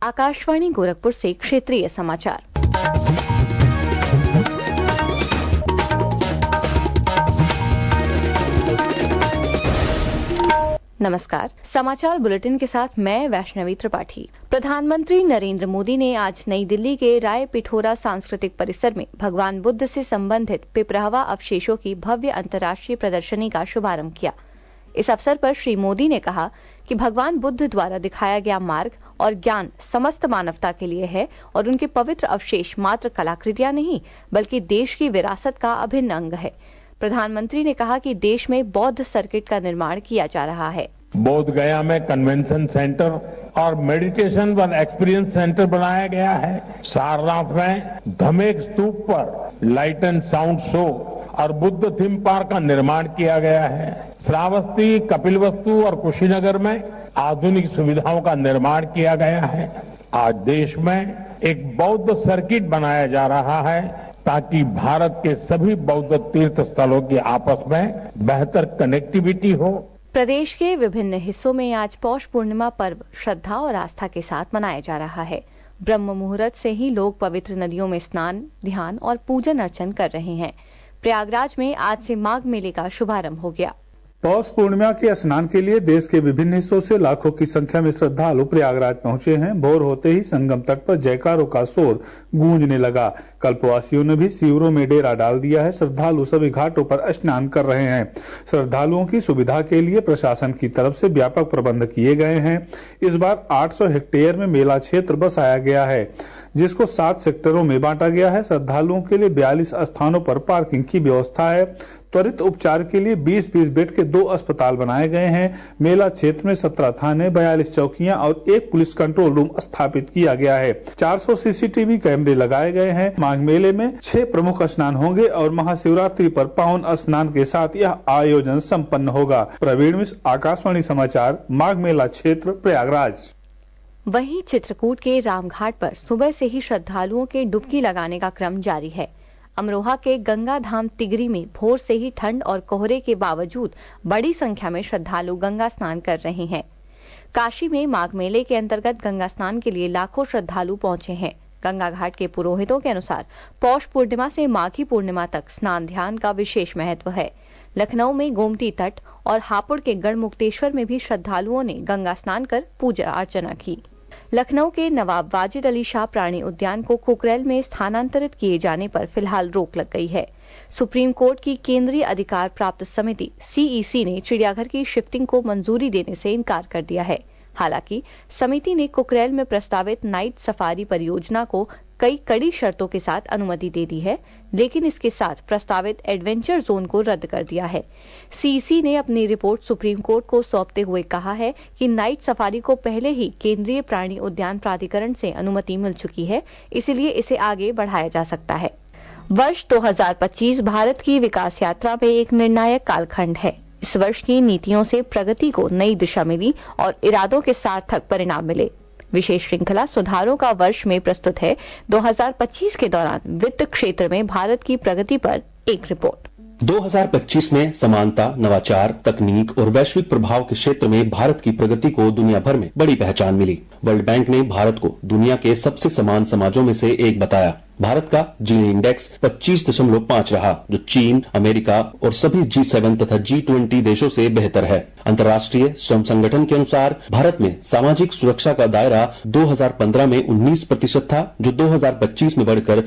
आकाशवाणी गोरखपुर से क्षेत्रीय समाचार। नमस्कार, समाचार बुलेटिन के साथ मैं वैष्णवी त्रिपाठी। प्रधानमंत्री नरेंद्र मोदी ने आज नई दिल्ली के राय पिथोरा सांस्कृतिक परिसर में भगवान बुद्ध से संबंधित पिपरावा अवशेषों की भव्य अंतर्राष्ट्रीय प्रदर्शनी का शुभारंभ किया। इस अवसर पर श्री मोदी ने कहा कि भगवान बुद्ध द्वारा दिखाया गया मार्ग और ज्ञान समस्त मानवता के लिए है और उनके पवित्र अवशेष मात्र कलाकृतियां नहीं बल्कि देश की विरासत का अभिन्न अंग है। प्रधानमंत्री ने कहा कि देश में बौद्ध सर्किट का निर्माण किया जा रहा है। बोध गया में कन्वेंशन सेंटर और मेडिटेशन व एक्सपीरियंस सेंटर बनाया गया है। सारनाथ में धमेक स्तूप पर लाइट एंड साउंड शो और बुद्ध थीम पार्क का निर्माण किया गया है। श्रावस्ती, कपिलवस्तु और कुशीनगर में आधुनिक सुविधाओं का निर्माण किया गया है। आज देश में एक बौद्ध सर्किट बनाया जा रहा है ताकि भारत के सभी बौद्ध तीर्थ स्थलों की आपस में बेहतर कनेक्टिविटी हो। प्रदेश के विभिन्न हिस्सों में आज पौष पूर्णिमा पर्व श्रद्धा और आस्था के साथ मनाया जा रहा है। ब्रह्म मुहूर्त से ही लोग पवित्र नदियों में स्नान, ध्यान और पूजन अर्चन कर रहे हैं। प्रयागराज में आज से माघ मेले का शुभारंभ हो गया। पौष पूर्णिमा के स्नान के लिए देश के विभिन्न हिस्सों से लाखों की संख्या में श्रद्धालु प्रयागराज पहुंचे हैं। भोर होते ही संगम तट पर जयकारों का शोर गूंजने लगा। कल्पवासियों ने भी शिविरों में डेरा डाल दिया है। श्रद्धालु सभी घाटों पर स्नान कर रहे हैं। श्रद्धालुओं की सुविधा के लिए प्रशासन की तरफ से व्यापक प्रबंध किए गए हैं। इस बार 800 हेक्टेयर में मेला क्षेत्र बसाया गया है, जिसको 7 सेक्टरों में बांटा गया है। श्रद्धालुओं के लिए 42 स्थानों पर पार्किंग की व्यवस्था है। त्वरित उपचार के लिए 20-20 बेड के 2 अस्पताल बनाए गए हैं। मेला क्षेत्र में 17 थाने, 42 चौकियां और 1 पुलिस कंट्रोल रूम स्थापित किया गया है। 400 सीसीटीवी कैमरे लगाए गए हैं। माघ मेले में 6 प्रमुख स्नान होंगे और महाशिवरात्रि पर पावन स्नान के साथ यह आयोजन संपन्न होगा। प्रवीण मिश्र, आकाशवाणी समाचार, माघ मेला क्षेत्र, प्रयागराज। वहीं चित्रकूट के रामघाट पर सुबह से ही श्रद्धालुओं के डुबकी लगाने का क्रम जारी है। अमरोहा के गंगा धाम तिगरी में भोर से ही ठंड और कोहरे के बावजूद बड़ी संख्या में श्रद्धालु गंगा स्नान कर रहे हैं। काशी में माघ मेले के अंतर्गत गंगा स्नान के लिए लाखों श्रद्धालु पहुंचे हैं। गंगा घाट के पुरोहितों के अनुसार पौष पूर्णिमा से माघी पूर्णिमा तक स्नान ध्यान का विशेष महत्व है। लखनऊ में गोमती तट और हापुड़ के गढ़मुक्तेश्वर में भी श्रद्धालुओं ने गंगा स्नान कर पूजा अर्चना की। लखनऊ के नवाब वाजिद अली शाह प्राणी उद्यान को कुकरेल में स्थानांतरित किए जाने पर फिलहाल रोक लग गई है। सुप्रीम कोर्ट की केंद्रीय अधिकार प्राप्त समिति CEC ने चिड़ियाघर की शिफ्टिंग को मंजूरी देने से इनकार कर दिया है। हालांकि समिति ने कुकरेल में प्रस्तावित नाइट सफारी परियोजना को कई कड़ी शर्तों के साथ अनुमति दे दी है, लेकिन इसके साथ प्रस्तावित एडवेंचर जोन को रद्द कर दिया है। CEC ने अपनी रिपोर्ट सुप्रीम कोर्ट को सौंपते हुए कहा है कि नाइट सफारी को पहले ही केंद्रीय प्राणी उद्यान प्राधिकरण से अनुमति मिल चुकी है, इसलिए इसे आगे बढ़ाया जा सकता है। वर्ष 2025 भारत की विकास यात्रा में एक निर्णायक कालखंड है। इस वर्ष की नीतियों से प्रगति को नई दिशा मिली और इरादों के सार्थक परिणाम मिले। विशेष श्रृंखला सुधारों का वर्ष में प्रस्तुत है 2025 के दौरान वित्त क्षेत्र में भारत की प्रगति पर एक रिपोर्ट। 2025 में समानता, नवाचार, तकनीक और वैश्विक प्रभाव के क्षेत्र में भारत की प्रगति को दुनिया भर में बड़ी पहचान मिली। वर्ल्ड बैंक ने भारत को दुनिया के सबसे समान समाजों में से एक बताया। भारत का जीनी इंडेक्स 25.5 रहा, जो चीन, अमेरिका और सभी G7 तथा G20 देशों से बेहतर है। अंतर्राष्ट्रीय श्रम संगठन के अनुसार भारत में सामाजिक सुरक्षा का दायरा 2015 में 19% था, जो 2025 में बढ़कर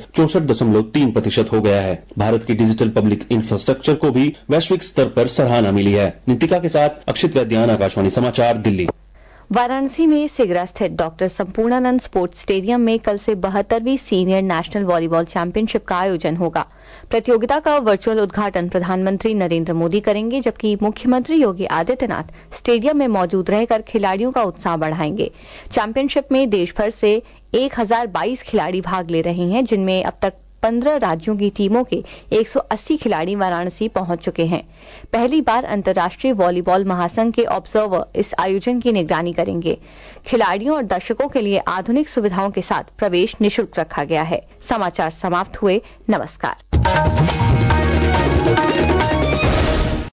64.3% हो गया है। भारत की डिजिटल पब्लिक इंफ्रास्ट्रक्चर को भी वैश्विक स्तर पर सराहना मिली है। नितिका के साथ अक्षित वैद्यान, आकाशवाणी समाचार, दिल्ली। वाराणसी में सिगरा स्थित डॉक्टर संपूर्णानंद स्पोर्ट्स स्टेडियम में कल से 72वीं सीनियर नेशनल वॉलीबॉल चैंपियनशिप का आयोजन होगा। प्रतियोगिता का वर्चुअल उद्घाटन प्रधानमंत्री नरेंद्र मोदी करेंगे, जबकि मुख्यमंत्री योगी आदित्यनाथ स्टेडियम में मौजूद रहकर खिलाड़ियों का उत्साह बढ़ाएंगे। चैंपियनशिप में देश भर से 1022 खिलाड़ी भाग ले रहे हैं, जिनमें अब तक 15 राज्यों की टीमों के 180 खिलाड़ी वाराणसी पहुंच चुके हैं। पहली बार अंतर्राष्ट्रीय वॉलीबॉल महासंघ के ऑब्जर्वर इस आयोजन की निगरानी करेंगे। खिलाड़ियों और दर्शकों के लिए आधुनिक सुविधाओं के साथ प्रवेश निःशुल्क रखा गया है। समाचार समाप्त हुए। नमस्कार।